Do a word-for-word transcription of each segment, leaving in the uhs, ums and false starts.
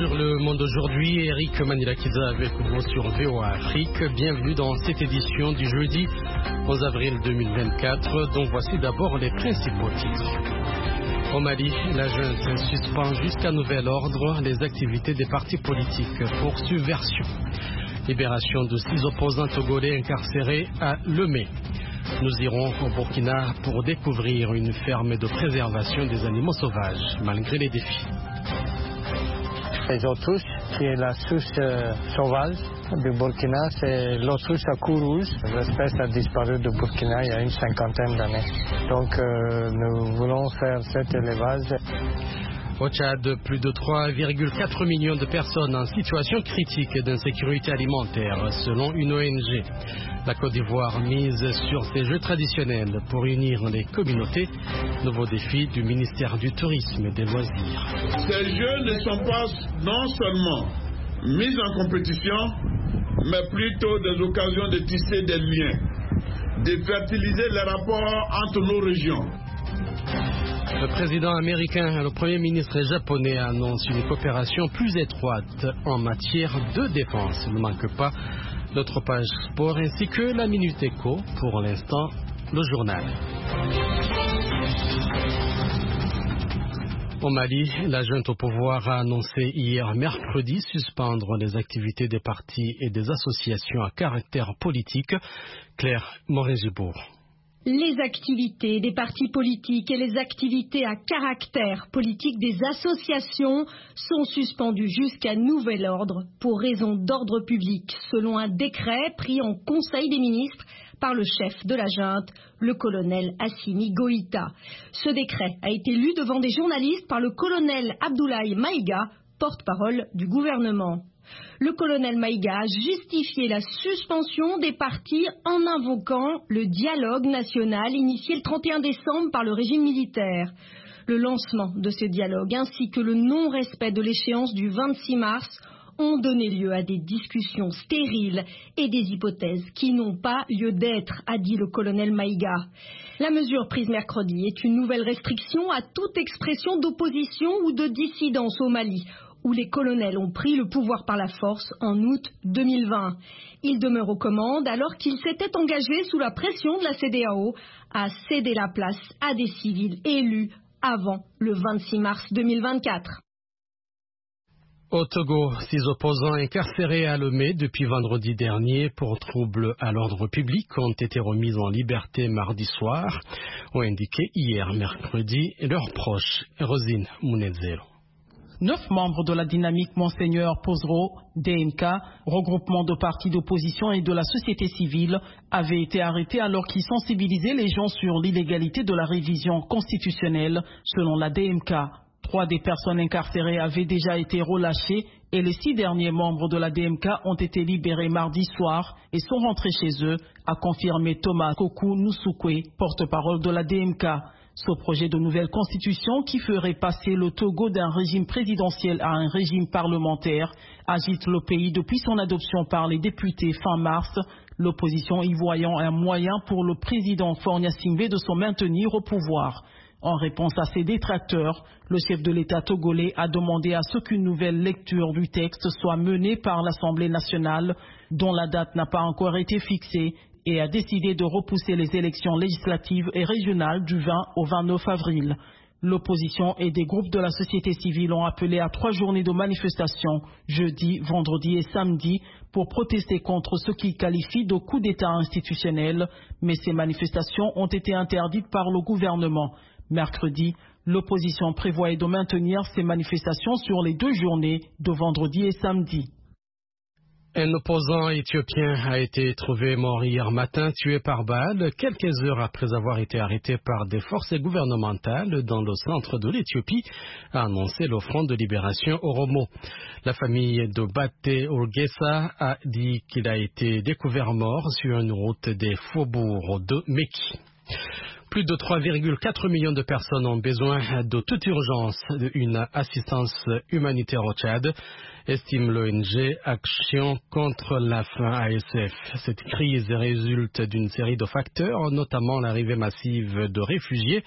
Bonjour le monde aujourd'hui, Eric Manilakiza avec vous sur V O A Afrique. Bienvenue dans cette édition du jeudi onze avril deux mille vingt-quatre, dont voici d'abord les principaux titres. Au Mali, la junte suspend jusqu'à nouvel ordre les activités des partis politiques pour subversion. Libération de six opposants togolais incarcérés à Lemay. Nous irons au Burkina pour découvrir une ferme de préservation des animaux sauvages, malgré les défis. Les autruches, qui est la souche euh, sauvage du Burkina, c'est l'autruche à cou rouge. L'espèce a disparu du Burkina il y a une cinquantaine d'années. Donc euh, nous voulons faire cet élevage. Au Tchad, plus de trois virgule quatre millions de personnes en situation critique d'insécurité alimentaire, selon une O N G. La Côte d'Ivoire mise sur ses jeux traditionnels pour unir les communautés. Nouveau défi du ministère du Tourisme et des Loisirs. Ces jeux ne sont pas non seulement mis en compétition, mais plutôt des occasions de tisser des liens, de fertiliser les rapports entre nos régions. Le président américain et le premier ministre japonais annoncent une coopération plus étroite en matière de défense. Ne manque pas notre page sport ainsi que la Minute Éco. Pour l'instant, le journal. Au Mali, la junte au pouvoir a annoncé hier mercredi suspendre les activités des partis et des associations à caractère politique. Claire Morin-Gibourg. Les activités des partis politiques et les activités à caractère politique des associations sont suspendues jusqu'à nouvel ordre pour raison d'ordre public, selon un décret pris en Conseil des ministres par le chef de la junte, le colonel Assimi Goïta. Ce décret a été lu devant des journalistes par le colonel Abdoulaye Maïga, porte-parole du gouvernement. Le colonel Maïga a justifié la suspension des partis en invoquant le dialogue national initié le trente et un décembre par le régime militaire. Le lancement de ce dialogue ainsi que le non-respect de l'échéance du vingt-six mars ont donné lieu à des discussions stériles et des hypothèses qui n'ont pas lieu d'être, a dit le colonel Maïga. La mesure prise mercredi est une nouvelle restriction à toute expression d'opposition ou de dissidence au Mali, où les colonels ont pris le pouvoir par la force en août deux mille vingt. Ils demeurent aux commandes alors qu'ils s'étaient engagés sous la pression de la C E D E A O à céder la place à des civils élus avant le vingt-six mars deux mille vingt-quatre. Au Togo, six opposants incarcérés à Lemay depuis vendredi dernier pour troubles à l'ordre public ont été remis en liberté mardi soir, ont indiqué hier mercredi leurs proches. Rosine Mounezero. Neuf membres de la dynamique Monseigneur Pozro, D M K, regroupement de partis d'opposition et de la société civile, avaient été arrêtés alors qu'ils sensibilisaient les gens sur l'illégalité de la révision constitutionnelle, selon la D M K. Trois des personnes incarcérées avaient déjà été relâchées et les six derniers membres de la D M K ont été libérés mardi soir et sont rentrés chez eux, a confirmé Thomas Kokou Noussoukwe, porte-parole de la D M K. Ce projet de nouvelle constitution qui ferait passer le Togo d'un régime présidentiel à un régime parlementaire agite le pays depuis son adoption par les députés fin mars, l'opposition y voyant un moyen pour le président Faure Gnassingbé de se maintenir au pouvoir. En réponse à ses détracteurs, le chef de l'État togolais a demandé à ce qu'une nouvelle lecture du texte soit menée par l'Assemblée nationale, dont la date n'a pas encore été fixée, et a décidé de repousser les élections législatives et régionales du vingt au vingt-neuf avril. L'opposition et des groupes de la société civile ont appelé à trois journées de manifestation, jeudi, vendredi et samedi, pour protester contre ce qu'ils qualifient de coup d'État institutionnel, mais ces manifestations ont été interdites par le gouvernement. Mercredi, l'opposition prévoyait de maintenir ces manifestations sur les deux journées de vendredi et samedi. Un opposant éthiopien a été trouvé mort hier matin, tué par balle, quelques heures après avoir été arrêté par des forces gouvernementales dans le centre de l'Éthiopie, a annoncé le Front de libération Oromo. La famille de Baté Urgesa a dit qu'il a été découvert mort sur une route des faubourgs de Mekki. Plus de trois virgule quatre millions de personnes ont besoin de toute urgence d'une assistance humanitaire au Tchad, estime l'O N G Action contre la faim A S F. Cette crise résulte d'une série de facteurs, notamment l'arrivée massive de réfugiés,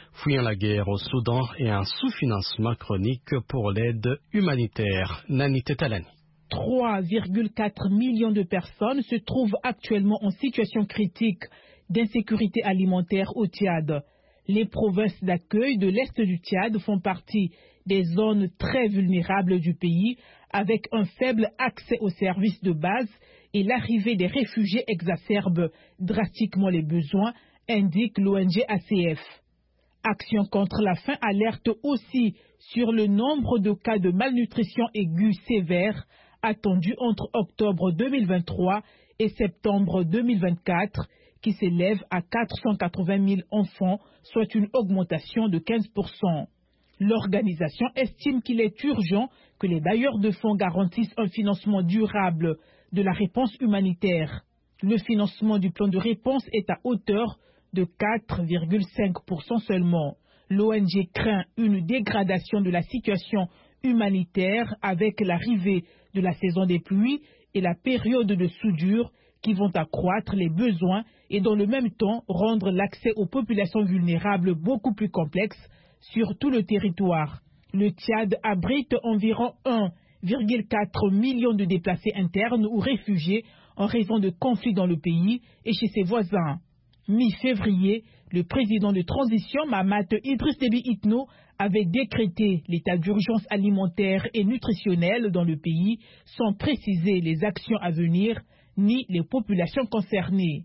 fuyant la guerre au Soudan et un sous-financement chronique pour l'aide humanitaire. Nani Tetalani. trois virgule quatre millions de personnes se trouvent actuellement en situation critique d'insécurité alimentaire au Tchad. Les provinces d'accueil de l'Est du Tchad font partie des zones très vulnérables du pays, avec un faible accès aux services de base et l'arrivée des réfugiés exacerbe drastiquement les besoins, indique l'O N G A C F. Action contre la faim alerte aussi sur le nombre de cas de malnutrition aiguë sévère attendu entre octobre deux mille vingt-trois et septembre deux mille vingt-quatre, qui s'élève à quatre cent quatre-vingt mille enfants, soit une augmentation de quinze pour cent. L'organisation estime qu'il est urgent que les bailleurs de fonds garantissent un financement durable de la réponse humanitaire. Le financement du plan de réponse est à hauteur de quatre virgule cinq pour cent seulement. L'O N G craint une dégradation de la situation humanitaire avec l'arrivée de la saison des pluies et la période de soudure qui vont accroître les besoins et dans le même temps rendre l'accès aux populations vulnérables beaucoup plus complexe sur tout le territoire. Le Tchad abrite environ un virgule quatre million de déplacés internes ou réfugiés en raison de conflits dans le pays et chez ses voisins. Mi-février, le président de transition Mahamat Idriss Déby Itno avait décrété l'état d'urgence alimentaire et nutritionnelle dans le pays sans préciser les actions à venir ni les populations concernées.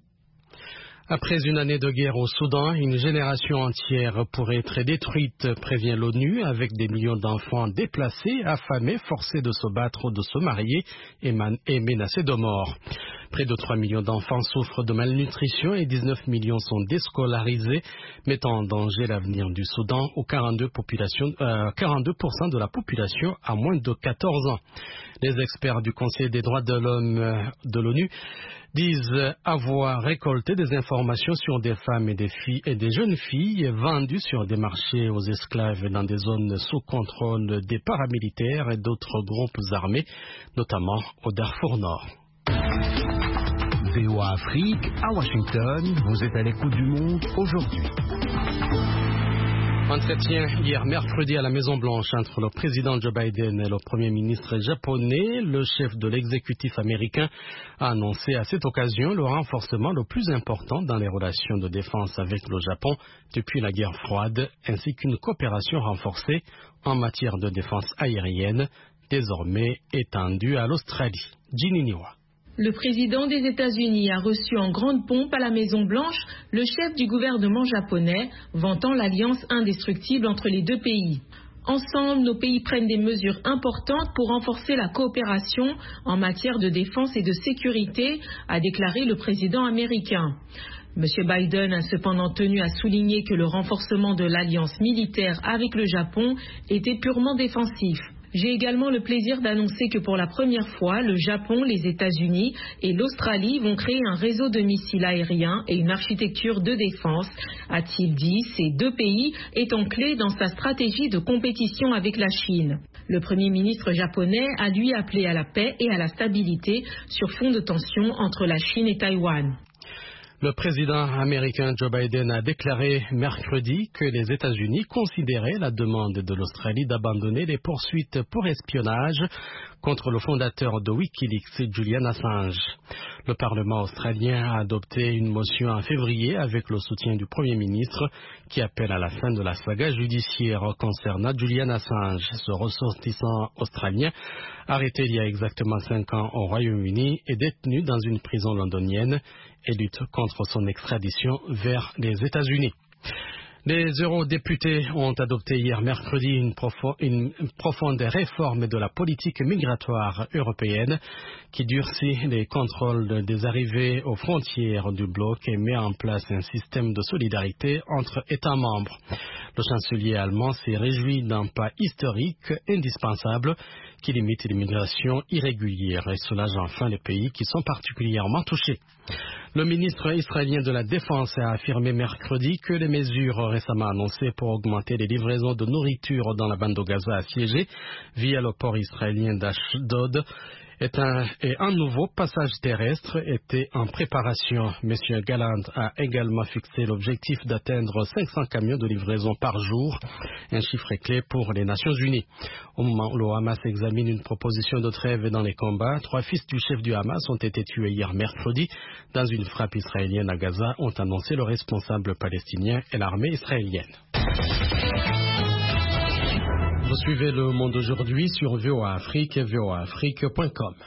Après une année de guerre au Soudan, une génération entière pourrait être détruite, prévient l'ONU, avec des millions d'enfants déplacés, affamés, forcés de se battre ou de se marier et, et menacés de mort. Près de trois millions d'enfants souffrent de malnutrition et dix-neuf millions sont déscolarisés, mettant en danger l'avenir du Soudan où quarante-deux pour cent de la population a moins de quatorze ans. Les experts du Conseil des droits de l'homme de l'ONU disent avoir récolté des informations sur des femmes et des filles et des jeunes filles vendues sur des marchés aux esclaves dans des zones sous contrôle des paramilitaires et d'autres groupes armés, notamment au Darfour Nord. V O A Afrique, à Washington, vous êtes à l'écoute du monde aujourd'hui. Entretien hier mercredi à la Maison-Blanche entre le président Joe Biden et le premier ministre japonais. Le chef de l'exécutif américain a annoncé à cette occasion le renforcement le plus important dans les relations de défense avec le Japon depuis la guerre froide, ainsi qu'une coopération renforcée en matière de défense aérienne, désormais étendue à l'Australie. Ginny Niwa. Le président des États-Unis a reçu en grande pompe à la Maison-Blanche le chef du gouvernement japonais, vantant l'alliance indestructible entre les deux pays. Ensemble, nos pays prennent des mesures importantes pour renforcer la coopération en matière de défense et de sécurité, a déclaré le président américain. M. Biden a cependant tenu à souligner que le renforcement de l'alliance militaire avec le Japon était purement défensif. J'ai également le plaisir d'annoncer que pour la première fois, le Japon, les États-Unis et l'Australie vont créer un réseau de missiles aériens et une architecture de défense, a-t-il dit, ces deux pays étant clés dans sa stratégie de compétition avec la Chine. Le Premier ministre japonais a lui appelé à la paix et à la stabilité sur fond de tension entre la Chine et Taïwan. Le président américain Joe Biden a déclaré mercredi que les États-Unis considéraient la demande de l'Australie d'abandonner les poursuites pour espionnage contre le fondateur de Wikileaks, Julian Assange. Le Parlement australien a adopté une motion en février avec le soutien du Premier ministre qui appelle à la fin de la saga judiciaire concernant Julian Assange, ce ressortissant australien arrêté il y a exactement cinq ans au Royaume-Uni et détenu dans une prison londonienne et lutte contre son extradition vers les États-Unis. Les eurodéputés ont adopté hier mercredi une, profo- une profonde réforme de la politique migratoire européenne qui durcit les contrôles des arrivées aux frontières du bloc et met en place un système de solidarité entre États membres. Le chancelier allemand s'est réjoui d'un pas historique indispensable qui limite l'immigration irrégulière et soulage enfin les pays qui sont particulièrement touchés. Le ministre israélien de la Défense a affirmé mercredi que les mesures récemment annoncées pour augmenter les livraisons de nourriture dans la bande de Gaza assiégée via le port israélien d'Ashdod est un, et un nouveau passage terrestre était en préparation. Monsieur Galland a également fixé l'objectif d'atteindre cinq cents camions de livraison par jour, un chiffre clé pour les Nations Unies. Au moment où le Hamas examine une proposition de trêve dans les combats, trois fils du chef du Hamas ont été tués hier mercredi dans une frappe israélienne à Gaza, ont annoncé le responsable palestinien et l'armée israélienne. Vous suivez Le Monde aujourd'hui sur V O A Afrique et V O A Afrique point com.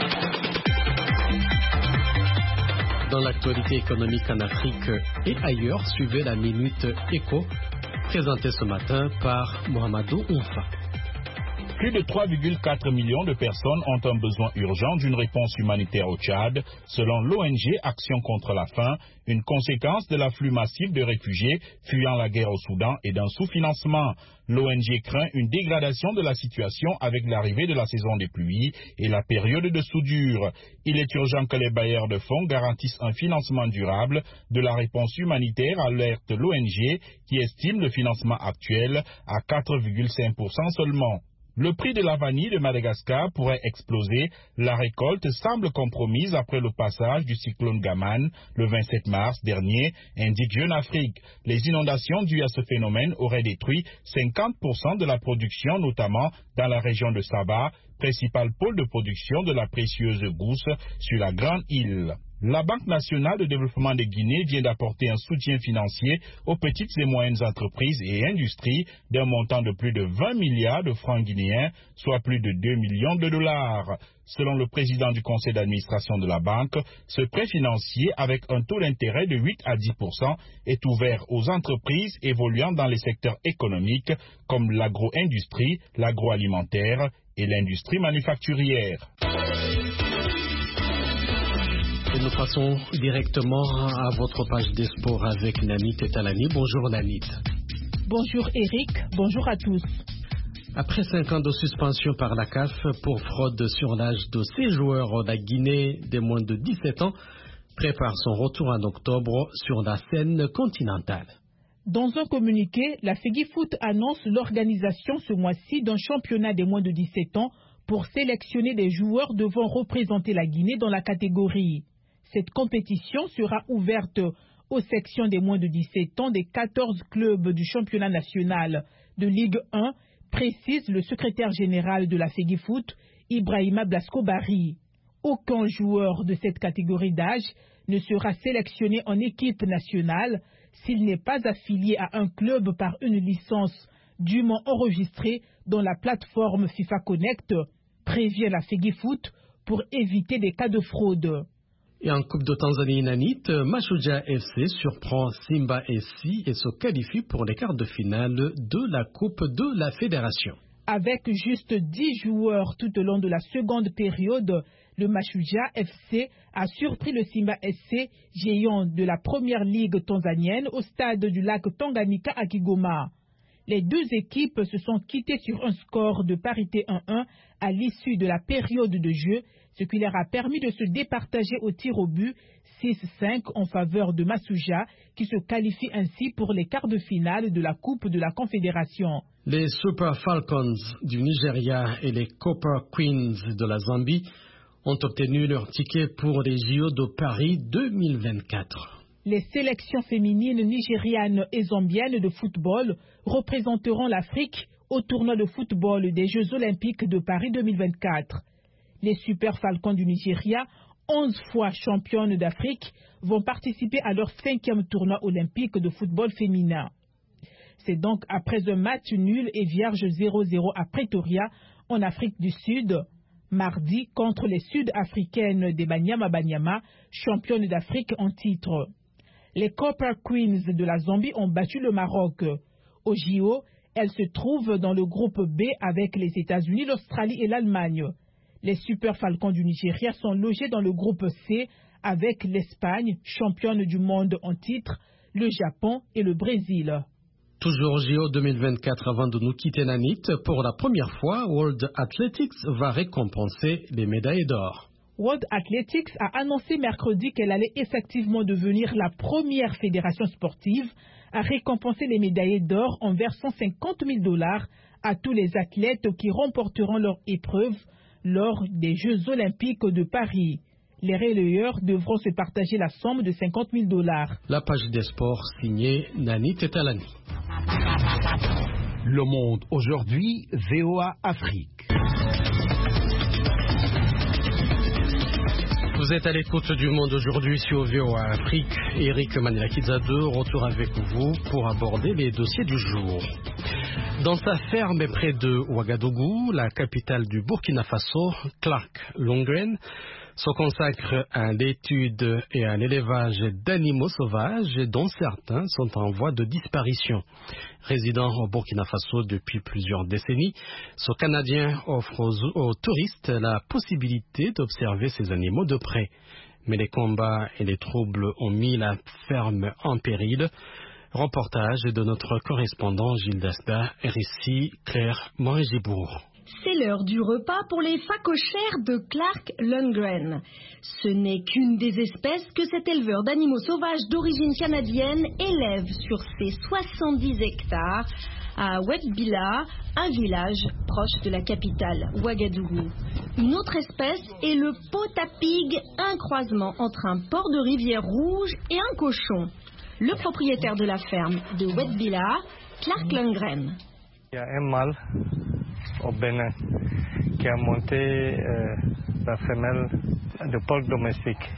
Dans l'actualité économique en Afrique et ailleurs, suivez la Minute Éco, présentée ce matin par Mohamedou Oumfa. Plus de trois virgule quatre millions de personnes ont un besoin urgent d'une réponse humanitaire au Tchad, selon l'O N G Action contre la faim, une conséquence de l'afflux massif de réfugiés fuyant la guerre au Soudan et d'un sous-financement. L'O N G craint une dégradation de la situation avec l'arrivée de la saison des pluies et la période de soudure. Il est urgent que les bailleurs de fonds garantissent un financement durable de la réponse humanitaire, alerte l'O N G qui estime le financement actuel à quatre virgule cinq pour cent seulement. Le prix de la vanille de Madagascar pourrait exploser. La récolte semble compromise après le passage du cyclone Gaman le vingt-sept mars dernier, indique Jeune Afrique. Les inondations dues à ce phénomène auraient détruit cinquante pour cent de la production, notamment dans la région de Sabah, principal pôle de production de la précieuse gousse sur la Grande Île. La Banque nationale de développement de Guinée vient d'apporter un soutien financier aux petites et moyennes entreprises et industries d'un montant de plus de vingt milliards de francs guinéens, soit plus de deux millions de dollars. Selon le président du conseil d'administration de la banque, ce prêt financier avec un taux d'intérêt de huit à dix pour cent est ouvert aux entreprises évoluant dans les secteurs économiques comme l'agro-industrie, l'agroalimentaire et l'industrie manufacturière. Et nous passons directement à votre page des sports avec Nanit et Talani. Bonjour Nanit. Bonjour Eric, bonjour à tous. Après cinq ans de suspension par la C A F pour fraude sur l'âge de ses joueurs, la Guinée des moins de dix-sept ans prépare son retour en octobre sur la scène continentale. Dans un communiqué, la FEGIFOOT annonce l'organisation ce mois-ci d'un championnat des moins de dix-sept ans pour sélectionner des joueurs devant représenter la Guinée dans la catégorie. Cette compétition sera ouverte aux sections des moins de dix-sept ans des quatorze clubs du championnat national de Ligue un, précise le secrétaire général de la FEGIFOOT, Ibrahima Blasco-Barry. Aucun joueur de cette catégorie d'âge ne sera sélectionné en équipe nationale s'il n'est pas affilié à un club par une licence dûment enregistrée dans la plateforme FIFA Connect, prévient la FEGIFOOT pour éviter des cas de fraude. Et en Coupe de Tanzanie Nanit, Mashujaa F C surprend Simba S C et se qualifie pour les quarts de finale de la Coupe de la Fédération. Avec juste dix joueurs tout au long de la seconde période, le Mashujaa F C a surpris le Simba S C, géant de la première ligue tanzanienne, au stade du lac Tanganyika à Kigoma. Les deux équipes se sont quittées sur un score de parité un un à l'issue de la période de jeu, ce qui leur a permis de se départager au tir au but six cinq en faveur de Mashujaa, qui se qualifie ainsi pour les quarts de finale de la Coupe de la Confédération. Les Super Falcons du Nigeria et les Copper Queens de la Zambie ont obtenu leur ticket pour les J O de Paris deux mille vingt-quatre. Les sélections féminines nigérianes et zambiennes de football représenteront l'Afrique au tournoi de football des Jeux Olympiques de Paris deux mille vingt-quatre. Les Super Falcons du Nigeria, onze fois championnes d'Afrique, vont participer à leur cinquième tournoi olympique de football féminin. C'est donc après un match nul et vierge zéro zéro à Pretoria, en Afrique du Sud, mardi contre les Sud-Africaines des Banyama Banyama, championnes d'Afrique en titre. Les Copper Queens de la Zambie ont battu le Maroc. Au J O, elles se trouvent dans le groupe B avec les États-Unis, l'Australie et l'Allemagne. Les Super Falcons du Nigeria sont logés dans le groupe C avec l'Espagne, championne du monde en titre, le Japon et le Brésil. Toujours J O deux mille vingt-quatre avant de nous quitter Nanit, pour la première fois, World Athletics va récompenser les médailles d'or. World Athletics a annoncé mercredi qu'elle allait effectivement devenir la première fédération sportive à récompenser les médaillés d'or en versant cinquante mille dollars à tous les athlètes qui remporteront leur épreuve lors des Jeux olympiques de Paris. Les relayeurs devront se partager la somme de cinquante mille dollars. La page des sports signée Nani Tetalani. Le Monde aujourd'hui, V O A Afrique. Vous êtes à l'écoute du Monde aujourd'hui sur V O A Afrique. Eric Manilakizadou, retour avec vous pour aborder les dossiers du jour. Dans sa ferme près de Ouagadougou, la capitale du Burkina Faso, Clark Lundgren se consacre à l'étude et à l'élevage d'animaux sauvages dont certains sont en voie de disparition. Résident au Burkina Faso depuis plusieurs décennies, ce Canadien offre aux, aux touristes la possibilité d'observer ces animaux de près. Mais les combats et les troubles ont mis la ferme en péril. Reportage de notre correspondant Gilles Dasda, R S I Claire Morin-Gibourg. C'est l'heure du repas pour les phacochères de Clark Lundgren. Ce n'est qu'une des espèces que cet éleveur d'animaux sauvages d'origine canadienne élève sur ses soixante-dix hectares à Wetbila, un village proche de la capitale, Ouagadougou. Une autre espèce est le potapig, un croisement entre un porc de rivière rouge et un cochon. Le propriétaire de la ferme de Wetbila, Clark Lundgren. Il y a un mâle au Bénin qui a monté euh, la femelle de porc domestique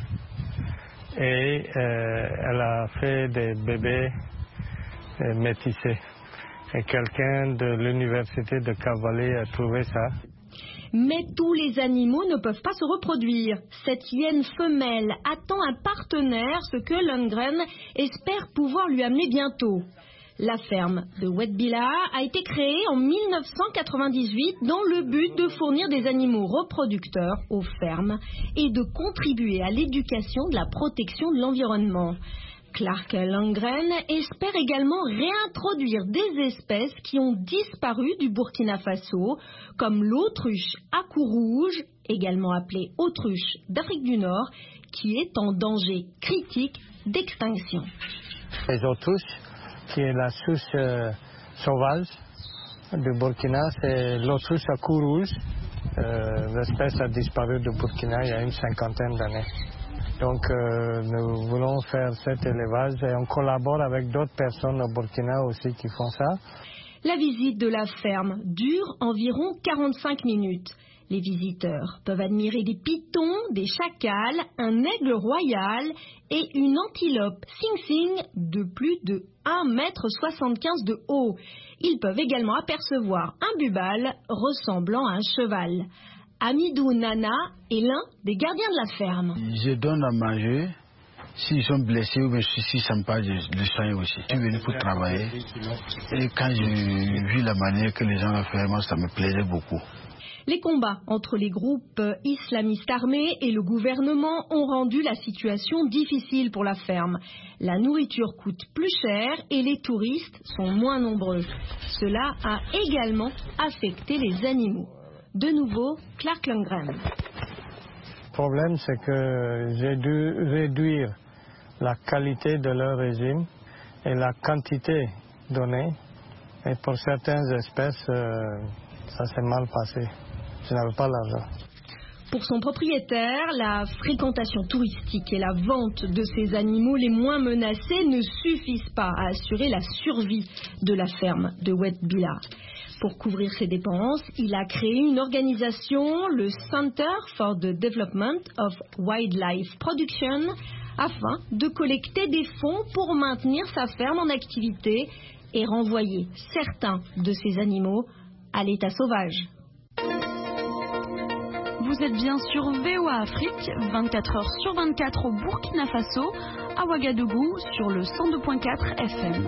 et euh, elle a fait des bébés euh, métissés et quelqu'un de l'université de Cavalier a trouvé ça. Mais tous les animaux ne peuvent pas se reproduire. Cette hyène femelle attend un partenaire, ce que Lundgren espère pouvoir lui amener bientôt. La ferme de Wetbila a été créée en mille neuf cent quatre-vingt-dix-huit dans le but de fournir des animaux reproducteurs aux fermes et de contribuer à l'éducation de la protection de l'environnement. Clark Lundgren espère également réintroduire des espèces qui ont disparu du Burkina Faso, comme l'autruche à cou rouge, également appelée autruche d'Afrique du Nord, qui est en danger critique d'extinction. Les autruches, qui est la souche euh, sauvage du Burkina, c'est l'autruche à cou rouge. Euh, l'espèce a disparu du Burkina il y a une cinquantaine d'années. Donc euh, nous voulons faire cet élevage et on collabore avec d'autres personnes au Burkina aussi qui font ça. La visite de la ferme dure environ quarante-cinq minutes. Les visiteurs peuvent admirer des pitons, des chacals, un aigle royal et une antilope sing-sing de plus de un mètre soixante-quinze de haut. Ils peuvent également apercevoir un bubal ressemblant à un cheval. Amidou Nana est l'un des gardiens de la ferme. Je donne à manger. S'ils sont blessés ou s'ils ne sont pas, je les soigne aussi. Je suis venu pour travailler. Et quand j'ai vu la manière que les gens la font, moi, ça me plaisait beaucoup. Les combats entre les groupes islamistes armés et le gouvernement ont rendu la situation difficile pour la ferme. La nourriture coûte plus cher et les touristes sont moins nombreux. Cela a également affecté les animaux. De nouveau, Clark Lundgren. Le problème, c'est que j'ai dû réduire la qualité de leur régime et la quantité donnée. Et pour certaines espèces, euh, ça s'est mal passé. Je n'avais pas l'argent. Pour son propriétaire, la fréquentation touristique et la vente de ces animaux les moins menacés ne suffisent pas à assurer la survie de la ferme de Wetbila. Pour couvrir ses dépenses, il a créé une organisation, le Center for the Development of Wildlife Production, afin de collecter des fonds pour maintenir sa ferme en activité et renvoyer certains de ces animaux à l'état sauvage. Vous êtes bien sur V O A Afrique, vingt-quatre heures sur vingt-quatre au Burkina Faso, à Ouagadougou, sur le cent deux point quatre F M.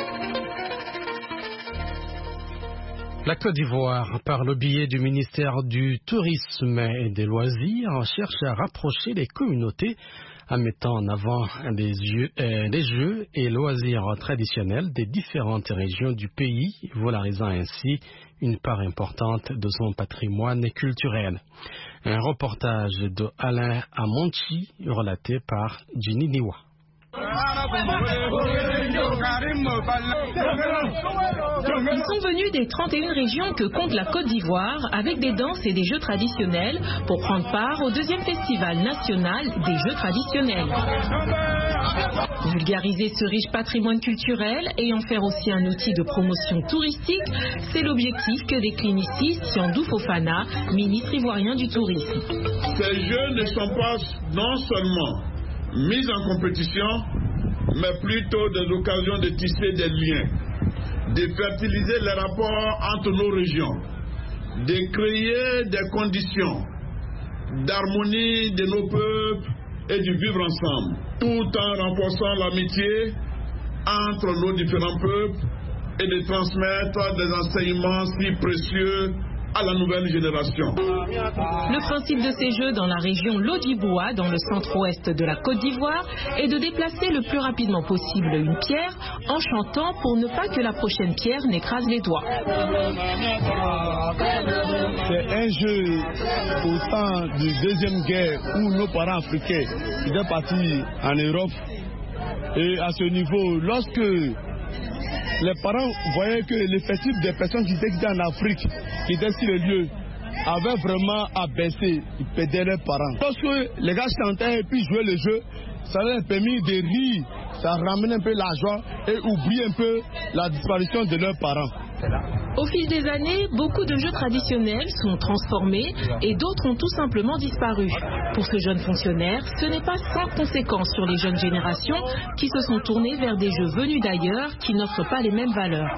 La Côte d'Ivoire, par le biais du ministère du Tourisme et des Loisirs, cherche à rapprocher les communautés en mettant en avant les jeux, euh, les jeux et loisirs traditionnels des différentes régions du pays, valorisant ainsi une part importante de son patrimoine culturel. Un reportage de Alain Amonchi relaté par Ginny Niwa. Ils sont venus des trente et une régions que compte la Côte d'Ivoire avec des danses et des jeux traditionnels pour prendre part au deuxième festival national des jeux traditionnels. Vulgariser ce riche patrimoine culturel et en faire aussi un outil de promotion touristique, c'est l'objectif que décline ici Siandou Fofana, ministre ivoirien du tourisme. Ces jeux ne sont pas non seulement mis en compétition, mais plutôt des occasions de tisser des liens, de fertiliser les rapports entre nos régions, de créer des conditions d'harmonie de nos peuples et de vivre ensemble, tout en renforçant l'amitié entre nos différents peuples et de transmettre des enseignements si précieux à la nouvelle génération. Le principe de ces jeux dans la région Lodiboua, dans le centre-ouest de la Côte d'Ivoire, est de déplacer le plus rapidement possible une pierre en chantant pour ne pas que la prochaine pierre n'écrase les doigts. C'est un jeu au temps de Deuxième Guerre où nos parents africains étaient partis en Europe. Et à ce niveau, lorsque les parents voyaient que l'effectif des personnes qui étaient en Afrique, qui étaient sur le lieu, avait vraiment abaissé, ils perdaient leurs parents. Lorsque les gars chantaient et puis jouaient le jeu, ça leur a permis de rire, ça ramenait un peu la joie et oublier un peu la disparition de leurs parents. Au fil des années, beaucoup de jeux traditionnels sont transformés et d'autres ont tout simplement disparu. Pour ce jeune fonctionnaire, ce n'est pas sans conséquence sur les jeunes générations qui se sont tournées vers des jeux venus d'ailleurs qui n'offrent pas les mêmes valeurs.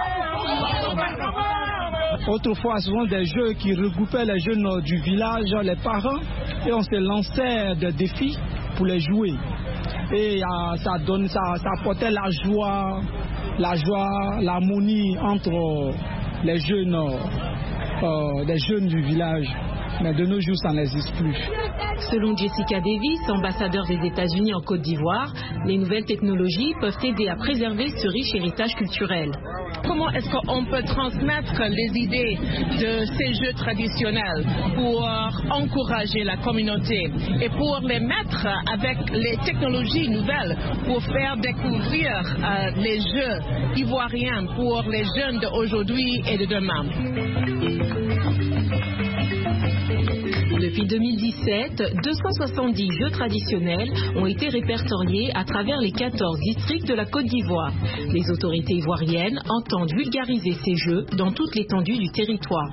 Autrefois, ce sont des jeux qui regroupaient les jeunes du village, les parents, et on se lançait des défis pour les jouer. Et euh, ça, donne, ça, ça apportait la joie, la joie, l'harmonie entre les jeunes, euh, les jeunes du village. Mais de nos jours, ça n'existe plus. Selon Jessica Davis, ambassadeur des États-Unis en Côte d'Ivoire, les nouvelles technologies peuvent aider à préserver ce riche héritage culturel. Comment est-ce qu'on peut transmettre les idées de ces jeux traditionnels pour encourager la communauté et pour les mettre avec les technologies nouvelles pour faire découvrir euh, les jeux ivoiriens pour les jeunes d'aujourd'hui et de demain? Depuis deux mille dix-sept, deux cent soixante-dix jeux traditionnels ont été répertoriés à travers les quatorze districts de la Côte d'Ivoire. Les autorités ivoiriennes entendent vulgariser ces jeux dans toute l'étendue du territoire.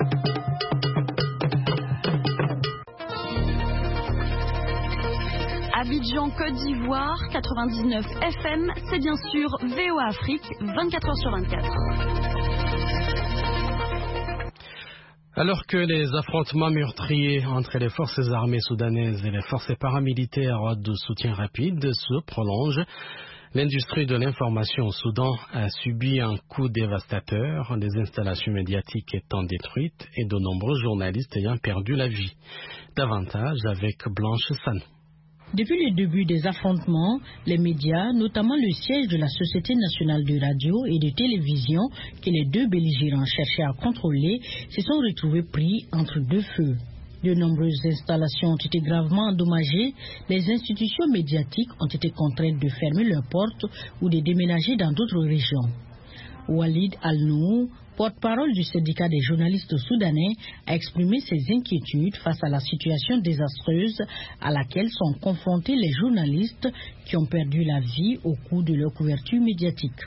Abidjan, Côte d'Ivoire, quatre-vingt-dix-neuf F M, c'est bien sûr V O A Afrique, vingt-quatre heures sur vingt-quatre. Alors que les affrontements meurtriers entre les forces armées soudanaises et les forces paramilitaires de soutien rapide se prolongent, l'industrie de l'information au Soudan a subi un coup dévastateur, des installations médiatiques étant détruites et de nombreux journalistes ayant perdu la vie. Davantage avec Blanche San. Depuis le début des affrontements, les médias, notamment le siège de la Société nationale de radio et de télévision que les deux belligérants cherchaient à contrôler, se sont retrouvés pris entre deux feux. De nombreuses installations ont été gravement endommagées, les institutions médiatiques ont été contraintes de fermer leurs portes ou de déménager dans d'autres régions. Walid Al-Nou, porte-parole du syndicat des journalistes soudanais, a exprimé ses inquiétudes face à la situation désastreuse à laquelle sont confrontés les journalistes qui ont perdu la vie au cours de leur couverture médiatique.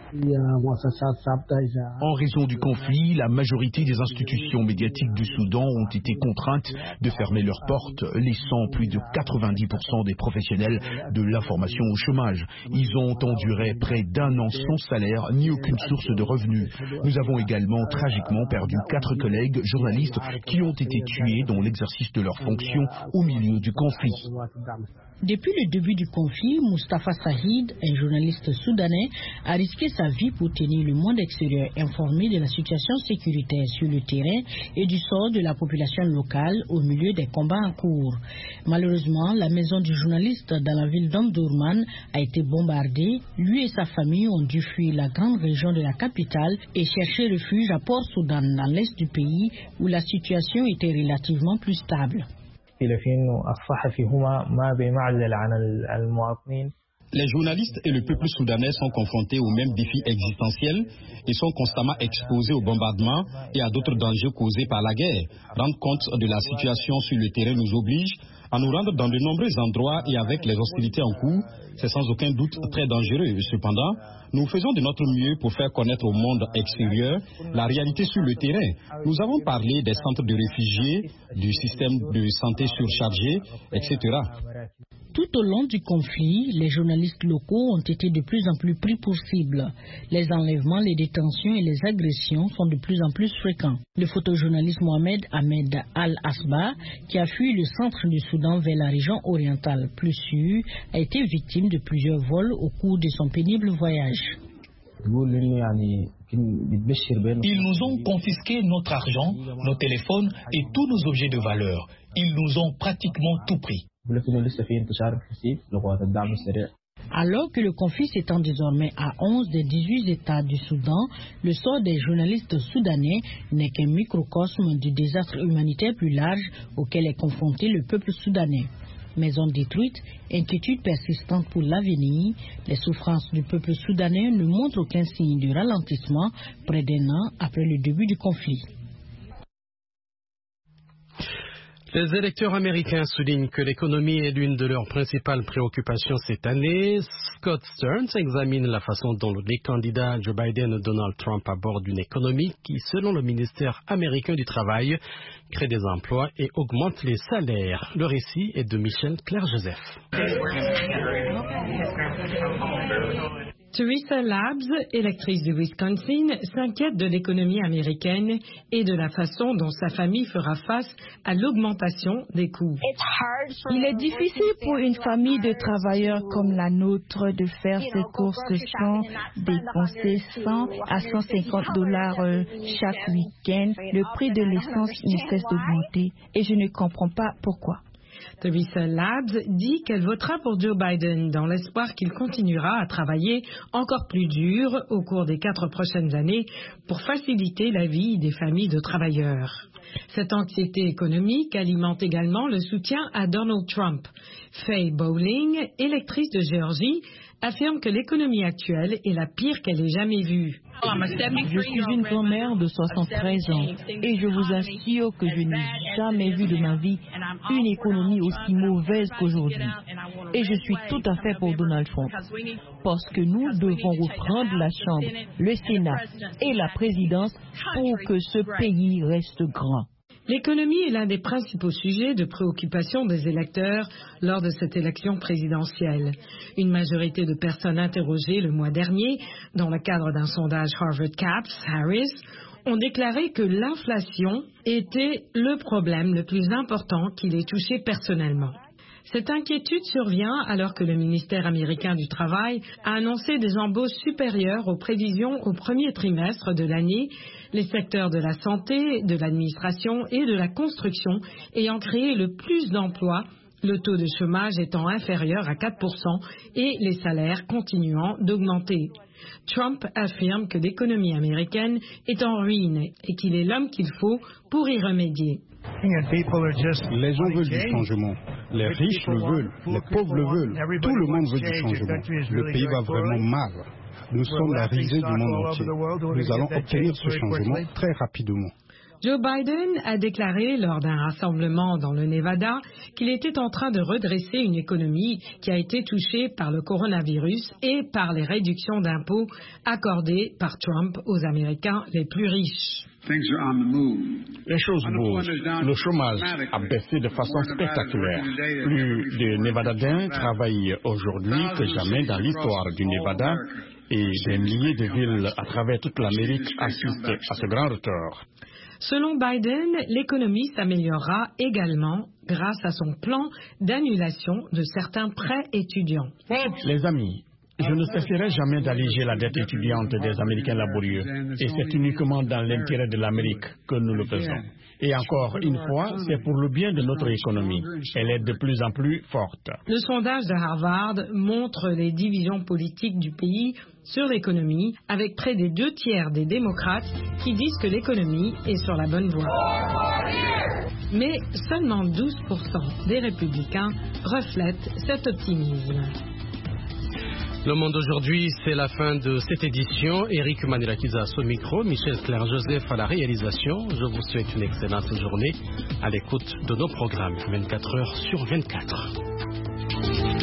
En raison du conflit, la majorité des institutions médiatiques du Soudan ont été contraintes de fermer leurs portes, laissant plus de quatre-vingt-dix pour cent des professionnels de l'information au chômage. Ils ont enduré près d'un an sans salaire ni aucune source de revenus. Nous avons également tragiquement perdu quatre collègues journalistes qui ont été tués dans l'exercice de leurs fonctions au milieu du conflit. Depuis le début du conflit, Mustafa Sahid, un journaliste soudanais, a risqué sa vie pour tenir le monde extérieur informé de la situation sécuritaire sur le terrain et du sort de la population locale au milieu des combats en cours. Malheureusement, la maison du journaliste dans la ville d'Omdurman a été bombardée. Lui et sa famille ont dû fuir la grande région de la capitale et chercher refuge à Port-Soudan, dans l'est du pays, où la situation était relativement plus stable. Les journalistes et le peuple soudanais sont confrontés aux mêmes défis existentiels et sont constamment exposés aux bombardements et à d'autres dangers causés par la guerre. Rendre compte de la situation sur le terrain nous oblige à nous rendre dans de nombreux endroits et avec les hostilités en cours, c'est sans aucun doute très dangereux. Cependant, nous faisons de notre mieux pour faire connaître au monde extérieur la réalité sur le terrain. Nous avons parlé des centres de réfugiés, du système de santé surchargé, et cetera. Tout au long du conflit, les journalistes locaux ont été de plus en plus pris pour cible. Les enlèvements, les détentions et les agressions sont de plus en plus fréquents. Le photojournaliste Mohamed Ahmed Al-Asba, qui a fui le centre du Soudan vers la région orientale plus sûre, a été victime de plusieurs vols au cours de son pénible voyage. Ils nous ont confisqué notre argent, nos téléphones et tous nos objets de valeur. Ils nous ont pratiquement tout pris. Alors que le conflit s'étend désormais à onze des dix-huit États du Soudan, le sort des journalistes soudanais n'est qu'un microcosme du désastre humanitaire plus large auquel est confronté le peuple soudanais. Maisons détruites, inquiétudes persistantes pour l'avenir, les souffrances du peuple soudanais ne montrent aucun signe de ralentissement près d'un an après le début du conflit. Les électeurs américains soulignent que l'économie est l'une de leurs principales préoccupations cette année. Scott Stearns examine la façon dont les candidats Joe Biden et Donald Trump abordent une économie qui, selon le ministère américain du Travail, crée des emplois et augmente les salaires. Le récit est de Michel Claire-Joseph. Teresa Labs, électrice du Wisconsin, s'inquiète de l'économie américaine et de la façon dont sa famille fera face à l'augmentation des coûts. Il est difficile pour une famille de travailleurs comme la nôtre de faire ses courses sans dépenser cent à cent cinquante dollars chaque week-end. Le prix de l'essence ne cesse d'augmenter et je ne comprends pas pourquoi. Teresa Labs dit qu'elle votera pour Joe Biden dans l'espoir qu'il continuera à travailler encore plus dur au cours des quatre prochaines années pour faciliter la vie des familles de travailleurs. Cette anxiété économique alimente également le soutien à Donald Trump. Faye Bowling, électrice de Géorgie, affirme que l'économie actuelle est la pire qu'elle ait jamais vue. Je suis une grand-mère de soixante-treize ans et je vous assure que je n'ai jamais vu de ma vie une économie aussi mauvaise qu'aujourd'hui. Et je suis tout à fait pour Donald Trump parce que nous devons reprendre la Chambre, le Sénat et la présidence pour que ce pays reste grand. L'économie est l'un des principaux sujets de préoccupation des électeurs lors de cette élection présidentielle. Une majorité de personnes interrogées le mois dernier, dans le cadre d'un sondage Harvard Caps Harris, ont déclaré que l'inflation était le problème le plus important qui les touchait personnellement. Cette inquiétude survient alors que le ministère américain du Travail a annoncé des embauches supérieures aux prévisions au premier trimestre de l'année, les secteurs de la santé, de l'administration et de la construction ayant créé le plus d'emplois, le taux de chômage étant inférieur à quatre pour cent et les salaires continuant d'augmenter. Trump affirme que l'économie américaine est en ruine et qu'il est l'homme qu'il faut pour y remédier. Les gens veulent du changement. Les riches le veulent, les pauvres le veulent. Tout le monde veut du changement. Le pays va vraiment mal. Nous sommes la risée du monde entier. Nous allons obtenir ce changement très rapidement. Joe Biden a déclaré lors d'un rassemblement dans le Nevada qu'il était en train de redresser une économie qui a été touchée par le coronavirus et par les réductions d'impôts accordées par Trump aux Américains les plus riches. Les choses bougent. Le chômage a baissé de façon spectaculaire. Plus de Nevadadiens travaillent aujourd'hui que jamais dans l'histoire du Nevada et des milliers de villes à travers toute l'Amérique assistent à ce grand retour. Selon Biden, l'économie s'améliorera également grâce à son plan d'annulation de certains prêts étudiants. Les amis, je ne cesserai jamais d'alléger la dette étudiante des Américains laborieux. Et c'est uniquement dans l'intérêt de l'Amérique que nous le faisons. Et encore une fois, c'est pour le bien de notre économie. Elle est de plus en plus forte. Le sondage de Harvard montre les divisions politiques du pays sur l'économie, avec près des deux tiers des démocrates qui disent que l'économie est sur la bonne voie. Mais seulement douze pour cent des républicains reflètent cet optimisme. Le Monde aujourd'hui, c'est la fin de cette édition. Eric Manirakiza au micro, Michel Claire-Joseph à la réalisation. Je vous souhaite une excellente journée à l'écoute de nos programmes vingt-quatre heures sur vingt-quatre.